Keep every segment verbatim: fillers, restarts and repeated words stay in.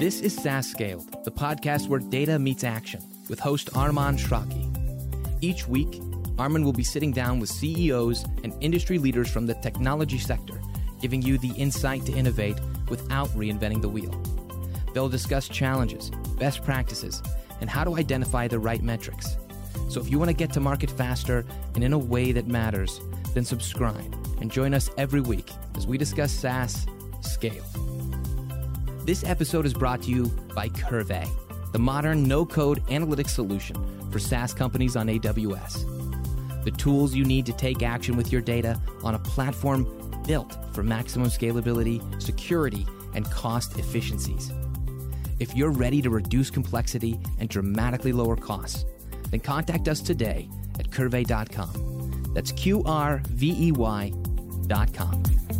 This is SaaS Scaled, the podcast where data meets action, with host Arman Shraki. Each week, Arman will be sitting down with C E Os and industry leaders from the technology sector, giving you the insight to innovate without reinventing the wheel. They'll discuss challenges, best practices, and how to identify the right metrics. So if you want to get to market faster and in a way that matters, then subscribe and join us every week as we discuss SaaS Scaled. This episode is brought to you by Curvey, the modern no-code analytics solution for SaaS companies on A W S. The tools you need to take action with your data on a platform built for maximum scalability, security, and cost efficiencies. If you're ready to reduce complexity and dramatically lower costs, then contact us today at curvey dot com. That's Q R V E Y dot com.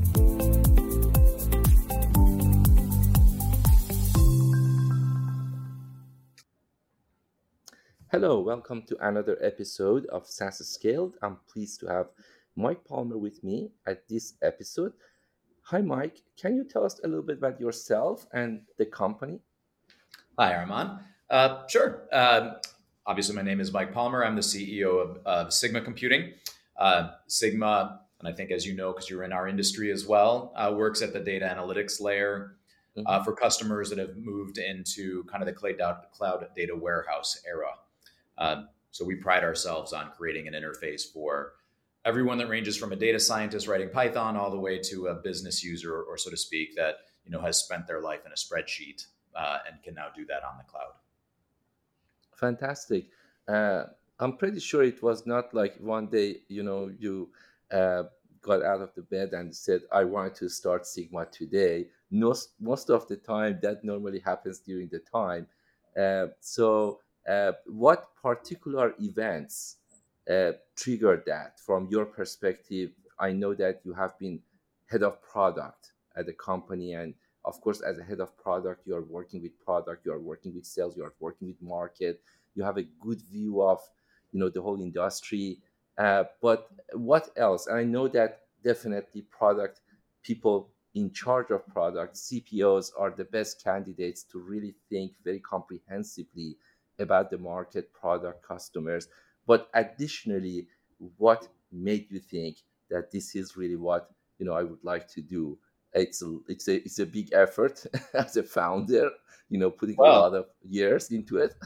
Hello, welcome to another episode of SaaS Scaled. I'm pleased to have Mike Palmer with me at this episode. Hi, Mike. Can you tell us a little bit about yourself and the company? Hi, Arman. Uh, sure. Um, obviously, my name is Mike Palmer. I'm the C E O of, of Sigma Computing. Uh, Sigma, and I think as you know, because you're in our industry as well, uh, works at the data analytics layer mm-hmm. uh, for customers that have moved into kind of the cloud data warehouse era. Uh, so we pride ourselves on creating an interface for everyone that ranges from a data scientist writing Python all the way to a business user, or, or so to speak, that you know has spent their life in a spreadsheet uh, and can now do that on the cloud. Fantastic. Uh, I'm pretty sure it was not like one day, you know, you uh, got out of the bed and said, I want to start Sigma today. Most, most of the time, that normally happens during the time. Uh, so uh, what particular events uh, triggered that from your perspective? I know that you have been head of product at the company, and of course, as a head of product, you are working with product, you are working with sales, you are working with market. You have a good view of, you know, the whole industry. Uh, but what else? And I know that definitely product people in charge of product, C P Os, are the best candidates to really think very comprehensively about the market, product, customers. But additionally, what made you think that this is really what, you know, I would like to do? It's a, it's a, it's a big effort as a founder, you know, putting well, a lot of years into it.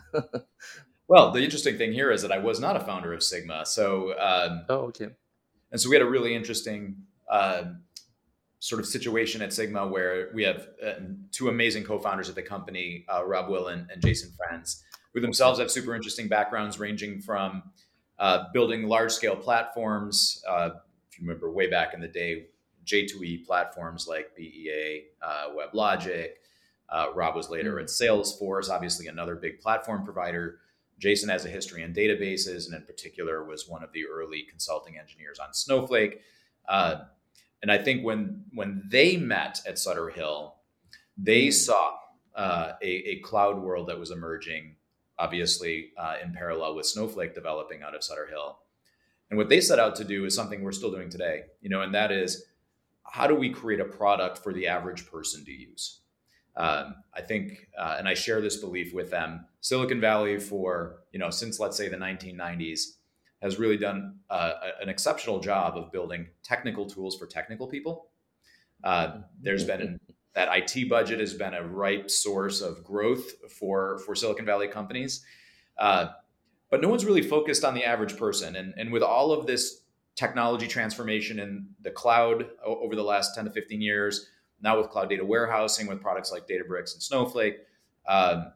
Well, the interesting thing here is that I was not a founder of Sigma. So, um, oh, okay. And so we had a really interesting uh, sort of situation at Sigma where we have uh, two amazing co-founders at the company, uh, Rob Willen and Jason Franz, who themselves have super interesting backgrounds ranging from uh, building large scale platforms. Uh, if you remember way back in the day, J two E platforms like B E A, uh, WebLogic. Uh, Rob was later at Salesforce, obviously another big platform provider. Jason has a history in databases, and in particular was one of the early consulting engineers on Snowflake. Uh, and I think when when they met at Sutter Hill, they saw uh, a, a cloud world that was emerging, obviously uh, in parallel with Snowflake developing out of Sutter Hill. And what they set out to do is something we're still doing today, you know, and that is, how do we create a product for the average person to use? Um, I think, uh, and I share this belief with them, Silicon Valley for, you know, since let's say the nineteen nineties has really done uh, an exceptional job of building technical tools for technical people. Uh, there's been that I T budget has been a ripe source of growth for, for Silicon Valley companies. Uh, but no one's really focused on the average person. And, and with all of this technology transformation in the cloud over the last ten to fifteen years, now with cloud data warehousing, with products like Databricks and Snowflake, um,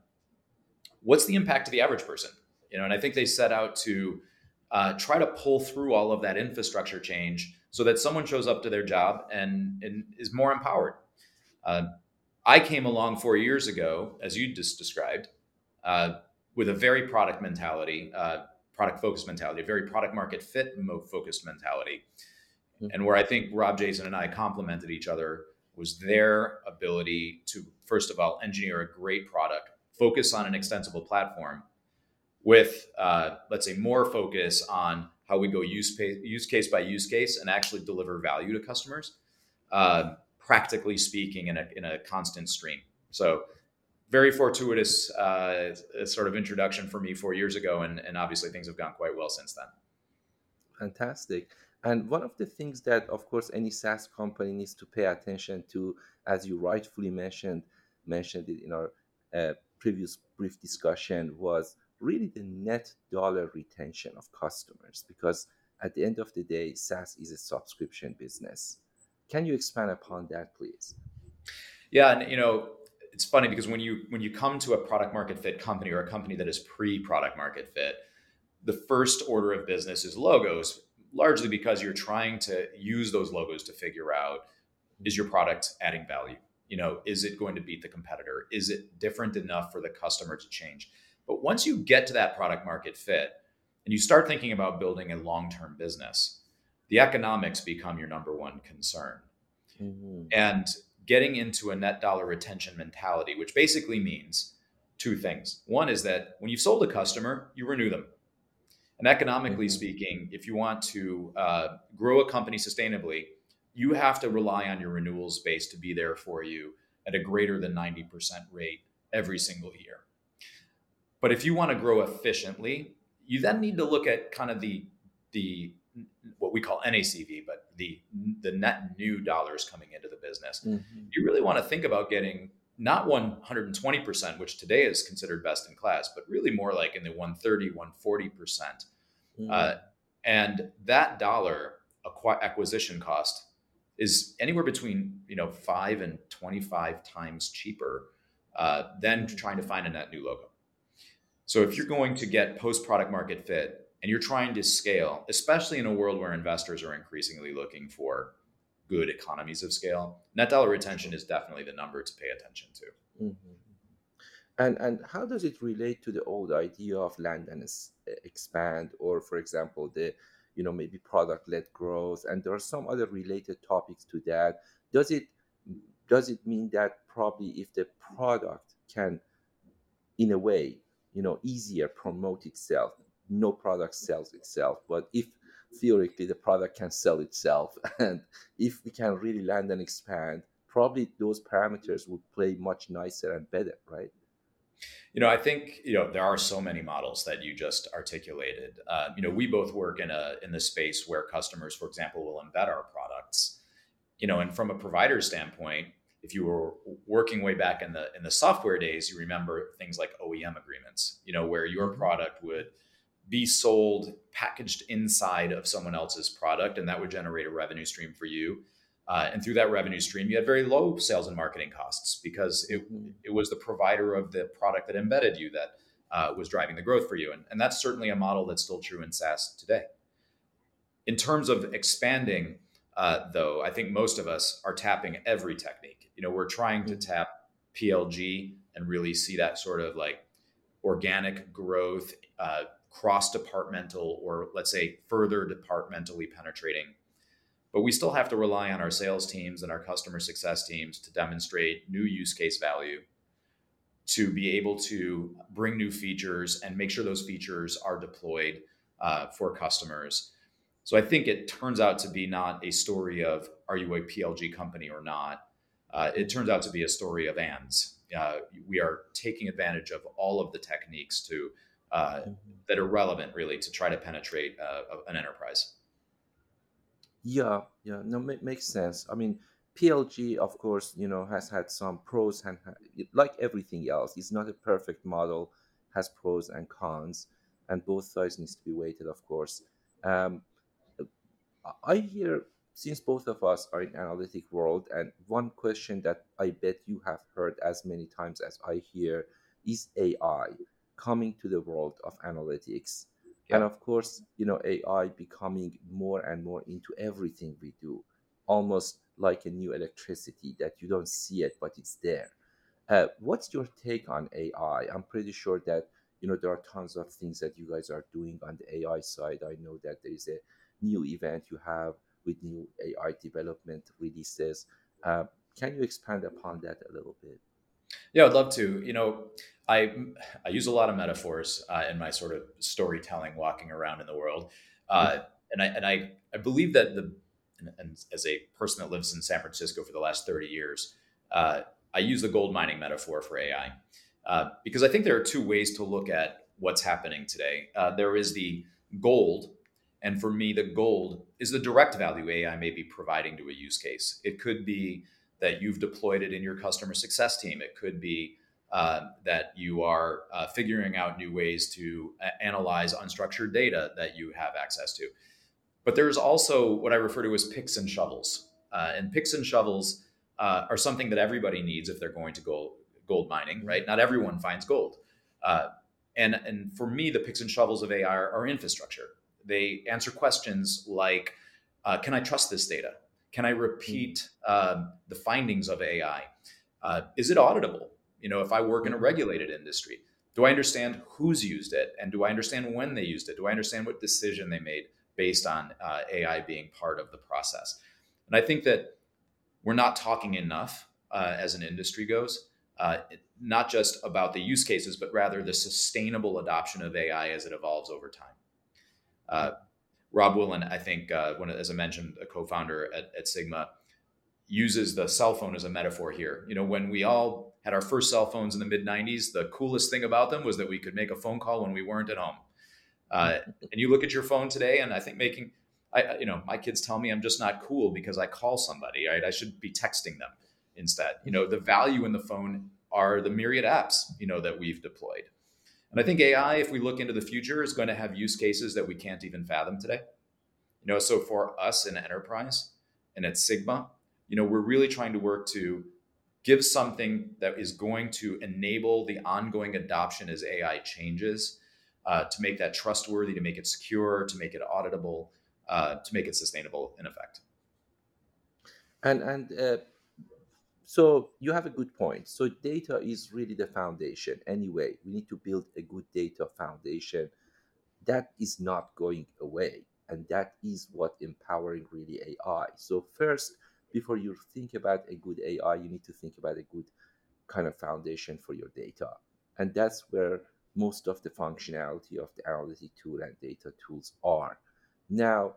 what's the impact to the average person? You know, and I think they set out to uh, try to pull through all of that infrastructure change so that someone shows up to their job and, and is more empowered. Uh, I came along four years ago, as you just described, uh, with a very product mentality, uh, product focused mentality, a very product market fit focused mentality. Mm-hmm. And where I think Rob, Jason, and I complemented each other was their ability to, first of all, engineer a great product, focus on an extensible platform with, uh, let's say, more focus on how we go use, pay, use case by use case and actually deliver value to customers, uh, practically speaking, in a, in a constant stream. So very fortuitous uh, sort of introduction for me four years ago. And, and obviously things have gone quite well since then. Fantastic. And one of the things that, of course, any SaaS company needs to pay attention to, as you rightfully mentioned, mentioned it in our uh, previous brief discussion, was really the net dollar retention of customers. Because at the end of the day, SaaS is a subscription business. Can you expand upon that, please? Yeah, and you know, it's funny because when you when you come to a product market fit company or a company that is pre-product market fit, the first order of business is logos, largely because you're trying to use those logos to figure out, is your product adding value? You know, is it going to beat the competitor? Is it different enough for the customer to change? But once you get to that product market fit and you start thinking about building a long-term business, the economics become your number one concern. Mm-hmm. And getting into a net dollar retention mentality, which basically means two things. One is that when you've sold a customer, you renew them. And economically mm-hmm. speaking, if you want to uh, grow a company sustainably, you have to rely on your renewals base to be there for you at a greater than ninety percent rate every single year. But if you want to grow efficiently, you then need to look at kind of the, the what we call N A C V, but the, the net new dollars coming into the business. Mm-hmm. You really want to think about getting not one hundred twenty percent, which today is considered best in class, but really more like in the one thirty, one forty percent. Mm-hmm. Uh, and that dollar acqu- acquisition cost is anywhere between, you know, five and twenty-five times cheaper uh, than trying to find a net new logo. So if you're going to get post-product market fit and you're trying to scale, especially in a world where investors are increasingly looking for good economies of scale, net dollar retention is definitely the number to pay attention to. Mm-hmm. And and how does it relate to the old idea of land and expand, or for example, the, you know, maybe product-led growth? And there are some other related topics to that. Does it does it mean that probably if the product can, in a way, you know, easier promote itself, no product sells itself, but if theoretically the product can sell itself, and if we can really land and expand, probably those parameters would play much nicer and better, right? You know, I think, you know, there are so many models that you just articulated. Uh, you know, we both work in a in the space where customers, for example, will embed our products. You know, and from a provider standpoint, if you were working way back in the in the software days, you remember things like O E M agreements, you know, where your product would be sold packaged inside of someone else's product, and that would generate a revenue stream for you. Uh, and through that revenue stream, you had very low sales and marketing costs because it it was the provider of the product that embedded you that uh, was driving the growth for you. And, and that's certainly a model that's still true in SaaS today. In terms of expanding, uh, though, I think most of us are tapping every technique. You know, we're trying to tap P L G and really see that sort of like organic growth, uh, cross-departmental, or let's say further departmentally penetrating. But we still have to rely on our sales teams and our customer success teams to demonstrate new use case value, to be able to bring new features and make sure those features are deployed uh, for customers. So I think it turns out to be not a story of, are you a P L G company or not? Uh, it turns out to be a story of ands. Uh, we are taking advantage of all of the techniques to uh, mm-hmm. that are relevant, really, to try to penetrate uh, an enterprise. Yeah, yeah, no, ma- makes sense. I mean, P L G, of course, you know, has had some pros and ha- like everything else, it's not a perfect model, has pros and cons, and both sides needs to be weighted, of course. Um, I hear, since both of us are in analytic world, and one question that I bet you have heard as many times as I hear is A I coming to the world of analytics. Yep. And of course, you know, A I becoming more and more into everything we do, almost like a new electricity that you don't see it, but it's there. Uh, what's your take on A I? I'm pretty sure that, you know, there are tons of things that you guys are doing on the A I side. I know that there is a new event you have with new A I development releases. Uh, can you expand upon that a little bit? Yeah, I'd love to. You know, I I use a lot of metaphors uh, in my sort of storytelling, walking around in the world, uh, and I and I I believe that the and, and as a person that lives in San Francisco for the last thirty years, uh, I use the gold mining metaphor for A I uh, because I think there are two ways to look at what's happening today. Uh, there is the gold, and for me, the gold is the direct value A I may be providing to a use case. It could be that you've deployed it in your customer success team. It could be uh, that you are uh, figuring out new ways to a- analyze unstructured data that you have access to. But there's also what I refer to as picks and shovels. Uh, and picks and shovels uh, are something that everybody needs if they're going to go gold mining, right? Not everyone finds gold. Uh, and, and for me, the picks and shovels of A I are, are infrastructure. They answer questions like, uh, can I trust this data? Can I repeat uh, the findings of A I? Uh, is it auditable? You know, if I work in a regulated industry, do I understand who's used it? And do I understand when they used it? Do I understand what decision they made based on uh, A I being part of the process? And I think that we're not talking enough uh, as an industry goes, uh, not just about the use cases, but rather the sustainable adoption of A I as it evolves over time. Uh, Rob Willen, I think, uh, when, as I mentioned, a co-founder at, at Sigma, uses the cell phone as a metaphor here. You know, when we all had our first cell phones in the mid nineties, the coolest thing about them was that we could make a phone call when we weren't at home. Uh, and you look at your phone today, and I think making, I, you know, my kids tell me I'm just not cool because I call somebody, right? I should be texting them instead. You know, the value in the phone are the myriad apps, you know, that we've deployed. And I think A I, if we look into the future, is going to have use cases that we can't even fathom today. You know, so for us in enterprise and at Sigma, you know, we're really trying to work to give something that is going to enable the ongoing adoption as A I changes, uh, to make that trustworthy, to make it secure, to make it auditable, uh, to make it sustainable in effect. And and uh, so you have a good point. So data is really the foundation. Anyway, we need to build a good data foundation. That is not going away, and that is what empowering really A I. So first, before you think about a good A I, you need to think about a good kind of foundation for your data, and that's where most of the functionality of the analytic tool and data tools are. Now,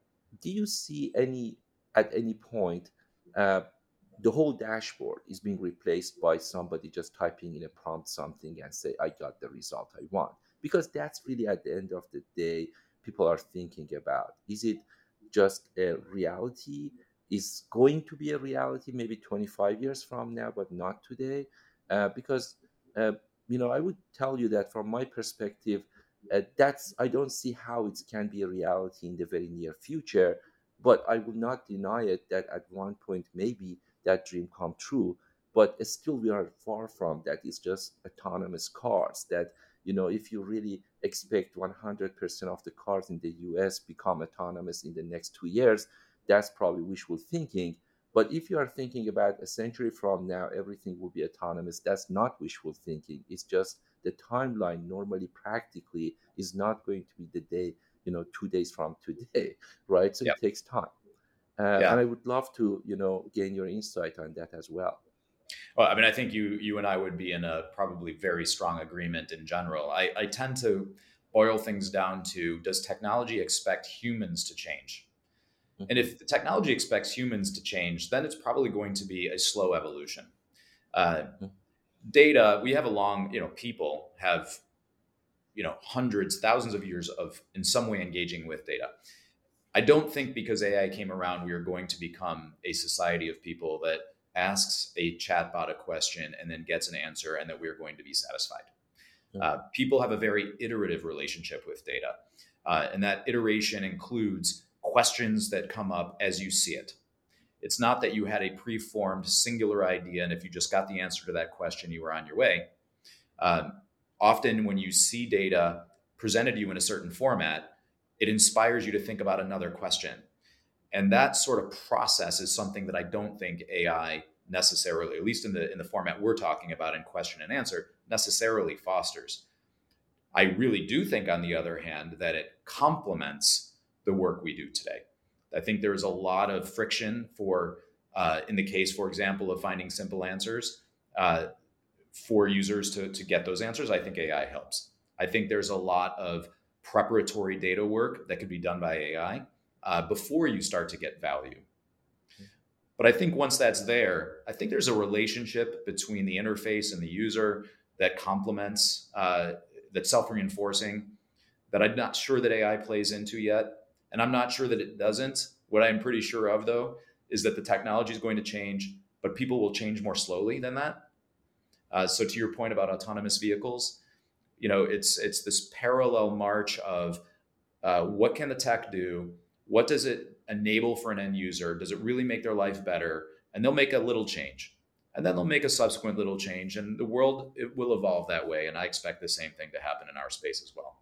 do you see any at any point uh, the whole dashboard is being replaced by somebody just typing in a prompt something and say, I got the result I want? Because that's really at the end of the day, people are thinking about, is it just a reality? Is going to be a reality maybe twenty-five years from now, but not today? Uh, because, uh, you know, I would tell you that from my perspective, uh, that's, I don't see how it can be a reality in the very near future, but I will not deny it that at one point maybe that dream come true. But still, we are far from that. It's just autonomous cars that, you know, if you really expect one hundred percent of the cars in the U S become autonomous in the next two years, that's probably wishful thinking. But if you are thinking about a century from now, everything will be autonomous, that's not wishful thinking. It's just the timeline normally, practically, is not going to be the day, you know, two days from today, right? So Yep. it takes time. Uh, Yeah. and I would love to, you know, gain your insight on that as well. Well, I mean, I think you you and I would be in a probably very strong agreement in general. I, I tend to boil things down to, does technology expect humans to change? Mhm. And if the technology expects humans to change, then it's probably going to be a slow evolution. Uh, Mhm. data, we have a long, you know, people have, you know, hundreds, thousands of years of in some way engaging with data. I don't think because A I came around, we are going to become a society of people that asks a chatbot a question and then gets an answer and that we're going to be satisfied. Mhm. Uh, people have a very iterative relationship with data. Uh, and that iteration includes questions that come up as you see it. It's not that you had a preformed singular idea, and if you just got the answer to that question, you were on your way. Um, often when you see data presented to you in a certain format, it inspires you to think about another question. And that sort of process is something that I don't think A I necessarily, at least in the in the format we're talking about in question and answer, necessarily fosters. I really do think, on the other hand, that it complements the work we do today. I think there is a lot of friction for, uh, in the case, for example, of finding simple answers uh, for users to, to get those answers. I think A I helps. I think there's a lot of preparatory data work that could be done by A I uh, before you start to get value. But I think once that's there, I think there's a relationship between the interface and the user that complements, uh, that's self-reinforcing, that I'm not sure that A I plays into yet. And I'm not sure that it doesn't. What I'm pretty sure of, though, is that the technology is going to change, but people will change more slowly than that. Uh, so to your point about autonomous vehicles, you know, it's it's this parallel march of uh, what can the tech do? What does it enable for an end user? Does it really make their life better? And they'll make a little change. And then they'll make a subsequent little change. And the world, it will evolve that way. And I expect the same thing to happen in our space as well.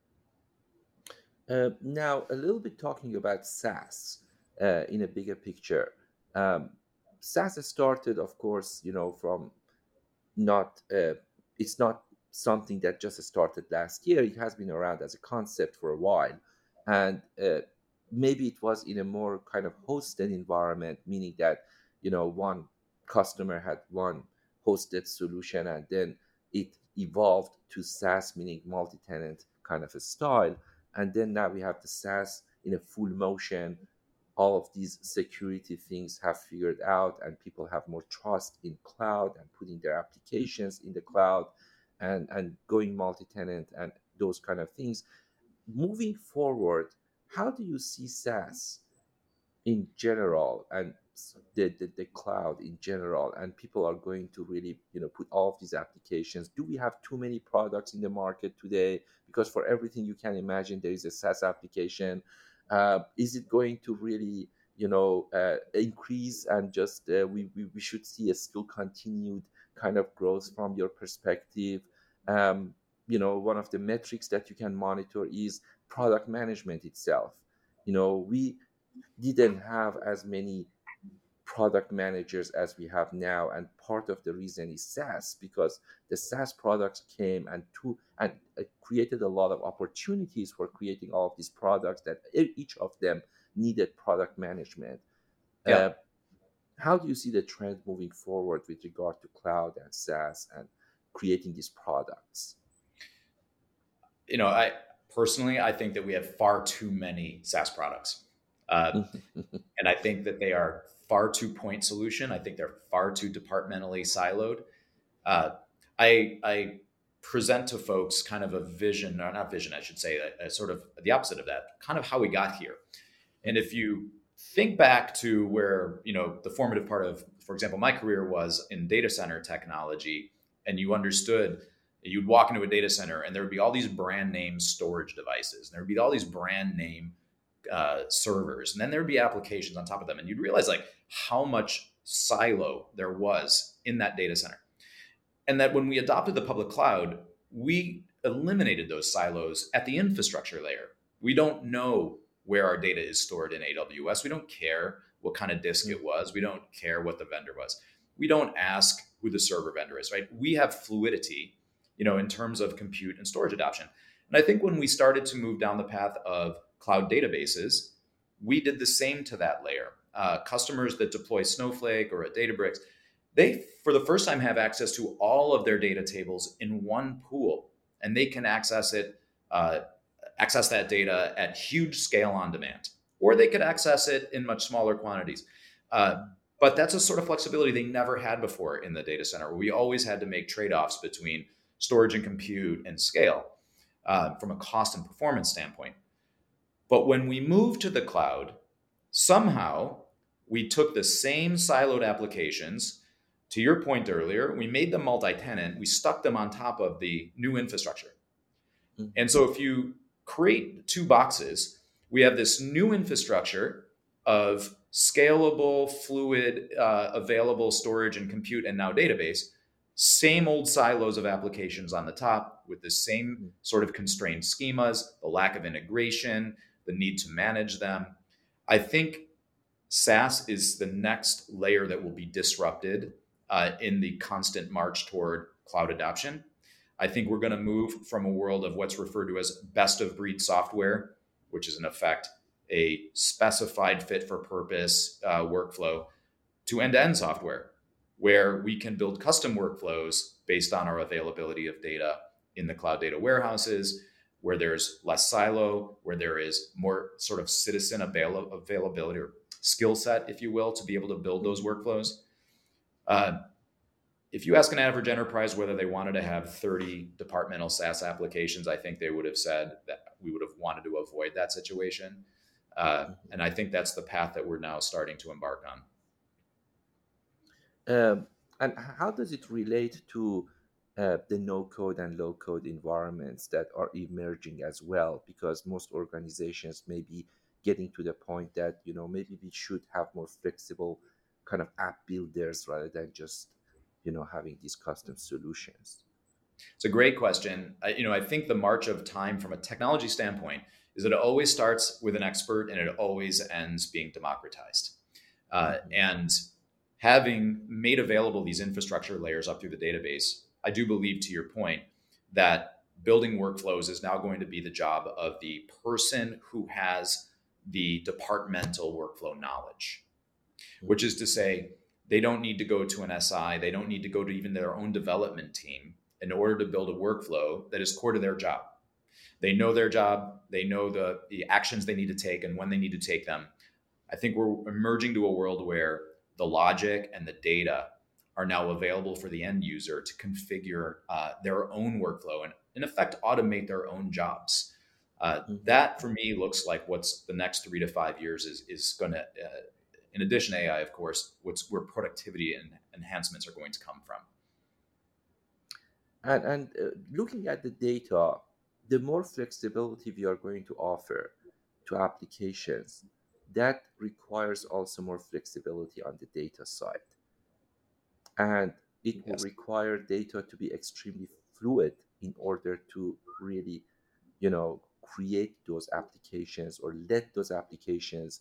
Uh, now, a little bit talking about SaaS uh, in a bigger picture. Um, SaaS started, of course, you know, from not, uh, it's not something that just started last year. It has been around as a concept for a while. And uh, maybe it was in a more kind of hosted environment, meaning that, you know, one customer had one hosted solution and then it evolved to SaaS, meaning multi-tenant kind of a style. And then now we have the SaaS in a full motion. All of these security things have figured out, and people have more trust in cloud and putting their applications in the cloud and, and going multi-tenant and those kind of things. Moving forward, how do you see SaaS in general and the, the, the cloud in general? And people are going to really, you know, put all of these applications. Do we have too many products in the market today? Because for everything you can imagine, there is a SaaS application. Uh, is it going to really, you know, uh, increase and just uh, we, we we should see a still continued kind of growth from your perspective? Um, you know, one of the metrics that you can monitor is product management itself. You know, we didn't have as many product managers as we have now, and part of the reason is SaaS, because the SaaS products came and to and it created a lot of opportunities for creating all of these products that each of them needed product management. Yeah. Uh, how do you see the trend moving forward with regard to cloud and SaaS and creating these products? You know, I personally, I think that we have far too many SaaS products. Uh, and I think that they are far too point solution. I think they're far too departmentally siloed. Uh, I, I present to folks kind of a vision, or not vision, I should say, a, a sort of the opposite of that, kind of how we got here. And if you think back to where, you know, the formative part of, for example, my career was in data center technology, and you understood, you'd walk into a data center and there would be all these brand name storage devices, and there would be all these brand name uh, servers, and then there'd be applications on top of them. And you'd realize like how much silo there was in that data center. And that when we adopted the public cloud, we eliminated those silos at the infrastructure layer. We don't know where our data is stored in A W S. We don't care what kind of disk it was. We don't care what the vendor was. We don't ask who the server vendor is, right? We have fluidity, you know, in terms of compute and storage adoption. And I think when we started to move down the path of cloud databases, we did the same to that layer. Uh, customers that deploy Snowflake or a Databricks, they, for the first time, have access to all of their data tables in one pool, and they can access it, uh, access that data at huge scale on demand, or they could access it in much smaller quantities. Uh, but that's a sort of flexibility they never had before in the data center. We always had to make trade-offs between storage and compute and scale uh, from a cost and performance standpoint. But when we moved to the cloud, somehow we took the same siloed applications. To your point earlier, we made them multi-tenant. We stuck them on top of the new infrastructure. Mm-hmm. And so if you create two boxes, we have this new infrastructure of scalable, fluid, uh, available storage and compute, and now database, same old silos of applications on the top with the same sort of constrained schemas, the lack of integration, the need to manage them. I think SaaS is the next layer that will be disrupted uh, in the constant march toward cloud adoption. I think we're going to move from a world of what's referred to as best of breed software, which is in effect a specified fit for purpose uh, workflow, to end-to-end software, where we can build custom workflows based on our availability of data in the cloud data warehouses, where there's less silo, where there is more sort of citizen avail- availability or skill set, if you will, to be able to build those workflows. Uh, if you ask an average enterprise whether they wanted to have thirty departmental SaaS applications, I think they would have said that we would have wanted to avoid that situation. Uh, and I think that's the path that we're now starting to embark on. Um, and how does it relate to uh, the no-code and low-code environments that are emerging as well? Because most organizations may be getting to the point that, you know, maybe we should have more flexible kind of app builders rather than just, you know, having these custom solutions. It's a great question. I, you know, I think the march of time from a technology standpoint is that it always starts with an expert and it always ends being democratized. Uh, Mhm. and having made available these infrastructure layers up through the database, I do believe, to your point, that building workflows is now going to be the job of the person who has the departmental workflow knowledge, which is to say, they don't need to go to an S I, they don't need to go to even their own development team in order to build a workflow that is core to their job. They know their job, they know the, the actions they need to take and when they need to take them. I think we're emerging to a world where the logic and the data are now available for the end user to configure uh, their own workflow and, in effect, automate their own jobs. Uh, Mhm. that, for me, looks like what's the next three to five years is is going to, uh, in addition to A I, of course, what's where productivity and enhancements are going to come from. And, and uh, looking at the data, the more flexibility we are going to offer to applications, that requires also more flexibility on the data side. And it will Yes. require data to be extremely fluid in order to really, you know, create those applications or let those applications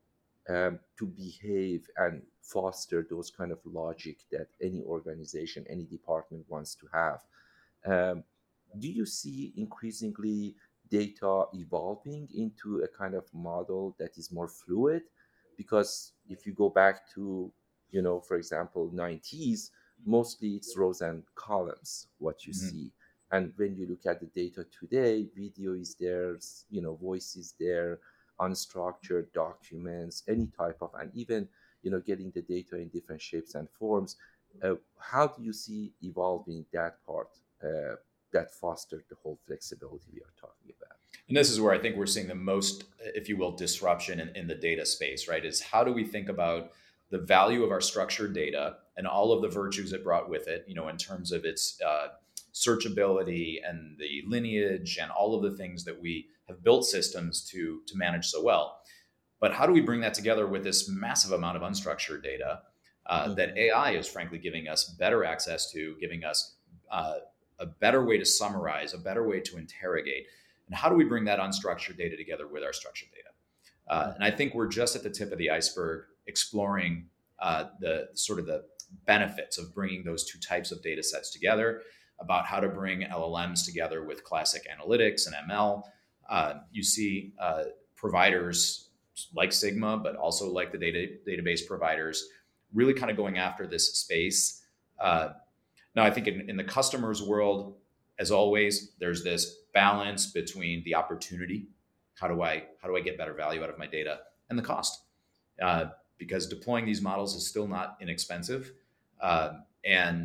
um, to behave and foster those kind of logic that any organization, any department wants to have. Um, do you see increasingly data evolving into a kind of model that is more fluid? Because if you go back to, you know, for example, nineties, mostly it's rows and columns, what you Mhm. see. And when you look at the data today, video is there, you know, voice is there, unstructured documents, any type of, and even, you know, getting the data in different shapes and forms. Uh, how do you see evolving that part uh, that fostered the whole flexibility we are talking about? And this is where I think we're seeing the most, if you will, disruption in, in the data space, right? Is how do we think about the value of our structured data and all of the virtues it brought with it, you know, in terms of its uh, searchability and the lineage and all of the things that we have built systems to, to manage so well. But how do we bring that together with this massive amount of unstructured data uh, that Mhm. A I is frankly giving us better access to, giving us uh, a better way to summarize, a better way to interrogate? And how do we bring that unstructured data together with our structured data? Uh, and I Mhm. think we're just at the tip of the iceberg exploring uh, the sort of the benefits of bringing those two types of data sets together, about how to bring L L Ms together with classic analytics and M L. Uh, you see uh, providers like Sigma, but also like the data database providers, really kind of going after this space. Uh, now, I think in, in the customer's world, as always, there's this balance between the opportunity. How do I how do I get better value out of my data, and the cost? Uh, because deploying these models is still not inexpensive, uh, and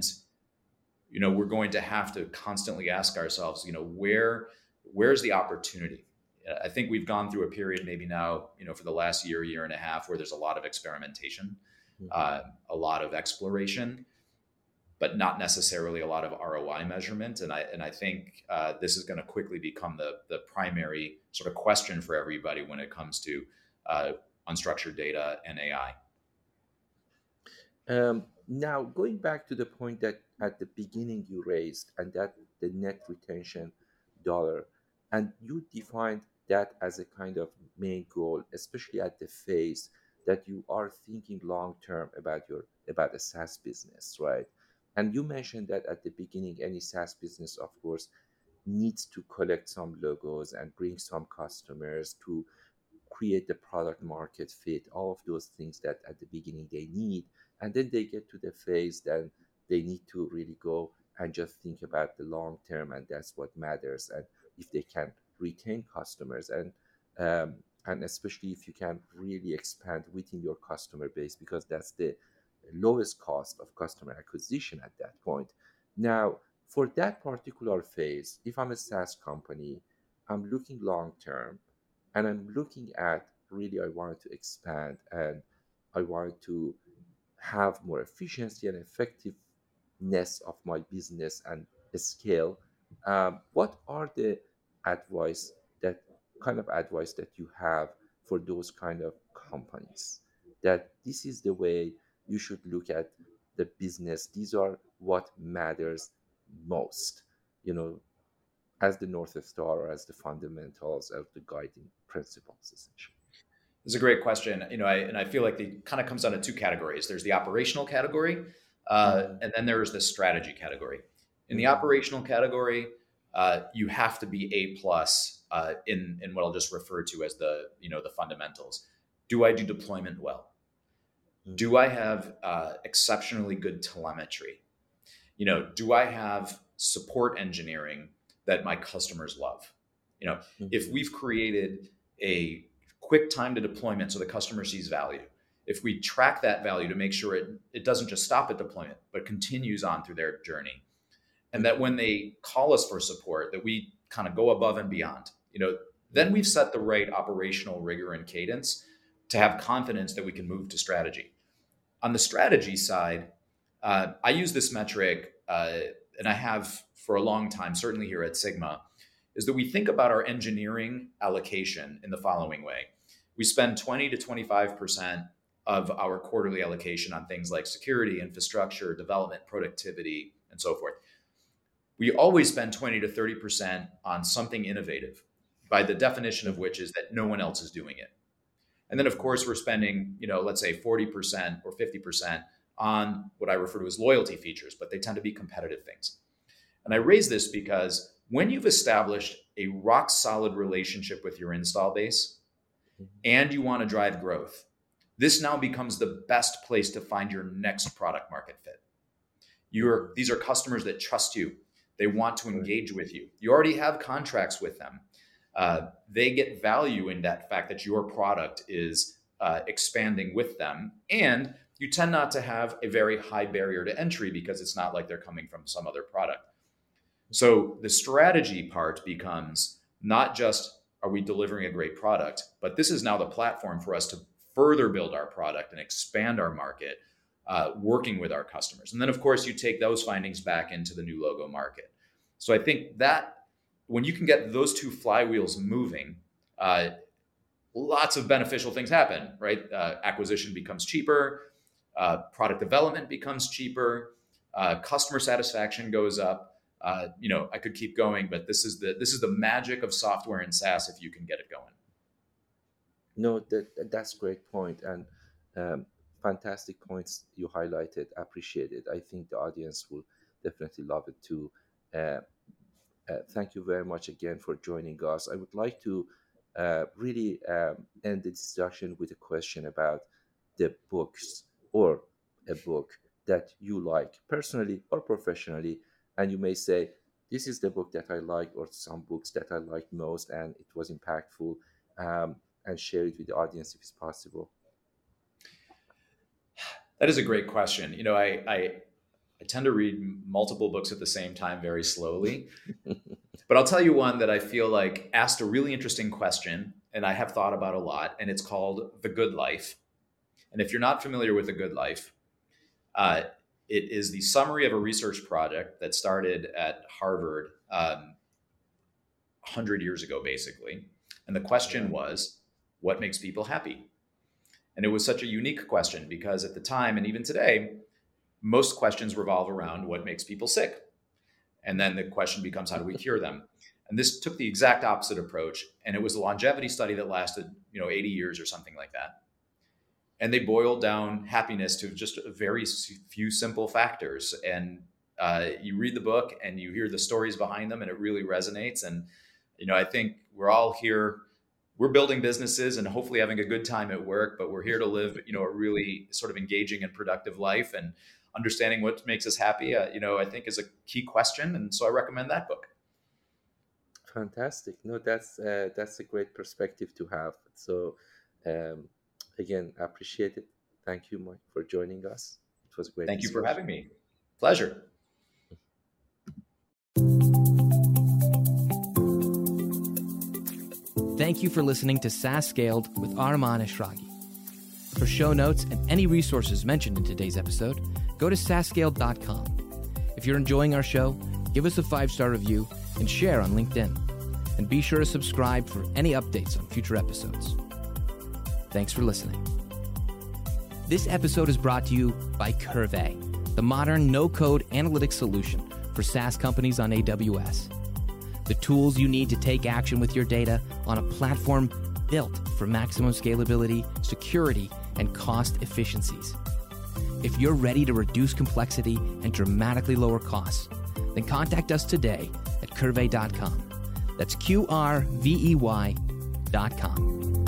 you know we're going to have to constantly ask ourselves, you know, where where's the opportunity? Uh, I think we've gone through a period, maybe now, you know, for the last year, year and a half, where there's a lot of experimentation, Mhm. uh, a lot of exploration, but not necessarily a lot of R O I measurement. And I and I think uh, this is going to quickly become the the primary sort of question for everybody when it comes to uh, unstructured data and A I. Um, now, going back to the point that at the beginning you raised, and that the net retention dollar, and you defined that as a kind of main goal, especially at the phase that you are thinking long term about your about a SaaS business, right? And you mentioned that at the beginning, any SaaS business, of course, needs to collect some logos and bring some customers to create the product market fit, all of those things that at the beginning they need. And then they get to the phase that they need to really go and just think about the long term, and that's what matters. And if they can retain customers. And um, and especially if you can really expand within your customer base, because that's the lowest cost of customer acquisition at that point. Now, for that particular phase, if I'm a SaaS company, I'm looking long term, and I'm looking at really I wanted to expand, and I wanted to have more efficiency and effectiveness of my business and scale. Um, what are the advice that kind of advice that you have for those kind of companies, that this is the way you should look at the business, these are what matters most, you know, as the North Star or as the fundamentals of the guiding principles, essentially? It's a great question. You know, I, and I feel like it kind of comes down to two categories. There's the operational category, uh, Mm-hmm. and then there's the strategy category. In the Mm-hmm. operational category, uh, you have to be A plus uh, in in what I'll just refer to as the you know the fundamentals. Do I do deployment well? Do I have uh, exceptionally good telemetry? You know, do I have support engineering that my customers love? You know, if Mm-hmm. we've created a quick time to deployment so the customer sees value, if we track that value to make sure it, it doesn't just stop at deployment, but continues on through their journey, and that Mm-hmm. when they call us for support, that we kind of go above and beyond, you know, then we've set the right operational rigor and cadence to have confidence that we can move to strategy. On the strategy side, uh, I use this metric, uh, and I have for a long time, certainly here at Sigma, is that we think about our engineering allocation in the following way. We spend twenty to twenty-five percent of our quarterly allocation on things like security, infrastructure, development, productivity, and so forth. We always spend twenty to thirty percent on something innovative, by the definition of which is that no one else is doing it. And then, of course, we're spending, you know, let's say forty percent or fifty percent on what I refer to as loyalty features, but they tend to be competitive things. And I raise this because when you've established a rock solid relationship with your install base and you want to drive growth, this now becomes the best place to find your next product market fit. You're, these are customers that trust you. They want to engage with you. You already have contracts with them. Uh, they get value in that fact that your product is uh, expanding with them. And you tend not to have a very high barrier to entry because it's not like they're coming from some other product. So the strategy part becomes not just are we delivering a great product, but this is now the platform for us to further build our product and expand our market, uh, working with our customers. And then, of course, you take those findings back into the new logo market. So I think that when you can get those two flywheels moving, uh, lots of beneficial things happen, right? Uh, acquisition becomes cheaper, uh, product development becomes cheaper, uh, customer satisfaction goes up. Uh, you know, I could keep going, but this is the this is the magic of software and SaaS if you can get it going. No, that that's great point, and um, fantastic points you highlighted. Appreciate it. I think the audience will definitely love it too. Uh, uh, thank you very much again for joining us. I would like to uh, really um, end the discussion with a question about the books or a book that you like personally or professionally, and you may say, "This is the book that I like," or some books that I liked most, and it was impactful. Um, and share it with the audience if it's possible. That is a great question. You know, I, I, I tend to read multiple books at the same time very slowly, but I'll tell you one that I feel like asked a really interesting question and I have thought about a lot, and it's called The Good Life. And if you're not familiar with The Good Life, uh, it is the summary of a research project that started at Harvard um, one hundred years ago, basically. And the question was, what makes people happy? And it was such a unique question because at the time, and even today, most questions revolve around what makes people sick. And then the question becomes, how do we cure them? And this took the exact opposite approach. And it was a longevity study that lasted, you know, eighty years or something like that. And they boiled down happiness to just a very few simple factors. And uh, you read the book and you hear the stories behind them, and it really resonates. And, you know, I think we're all here, we're building businesses and hopefully having a good time at work, but we're here to live, you know, a really sort of engaging and productive life, and understanding what makes us happy, uh, you know, I think is a key question. And so I recommend that book. Fantastic. No, that's uh, that's a great perspective to have. So, um, again, I appreciate it. Thank you, Mike, for joining us. It was a great. Thank you discussion. for having me. Pleasure. Thank you for listening to SaaS Scaled with Arman Eshraghi. For show notes and any resources mentioned in today's episode, go to saas scaled dot com. If you're enjoying our show, give us a five-star review and share on LinkedIn. And be sure to subscribe for any updates on future episodes. Thanks for listening. This episode is brought to you by Curvey, the modern no-code analytics solution for SaaS companies on A W S. The tools you need to take action with your data on a platform built for maximum scalability, security, and cost efficiencies. If you're ready to reduce complexity and dramatically lower costs, then contact us today at curvey dot com. That's Q R V E Y dot com.